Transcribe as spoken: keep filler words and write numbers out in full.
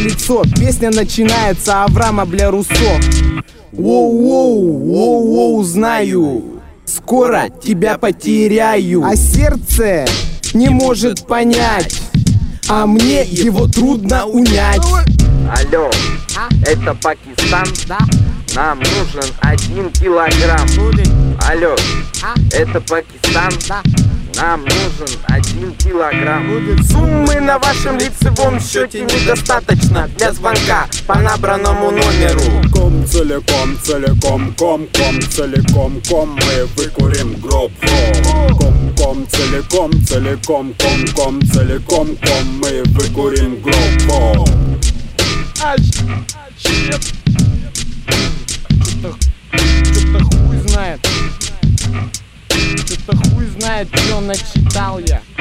лицо. Песня начинается Авраама бля Руссо. Воу-воу, воу-воу, знаю, скоро тебя потеряю. А сердце не может понять, а мне его трудно унять. Алло, это Пакистан? Нам нужен один килограмм. Алло, это Пакистан? Нам нужен один килограмм. Суммы на вашем лицевом счете недостаточно для звонка по набранному номеру. Ком целиком, целиком, ком, ком, целиком, ком, мы выкурим гроб. Ком, ком, целиком, целиком, ком, ком, целиком, ком, мы выкурим гроб. А, щет. Что-то, что-то хуй знает. Что-то хуй знает, что начитал я.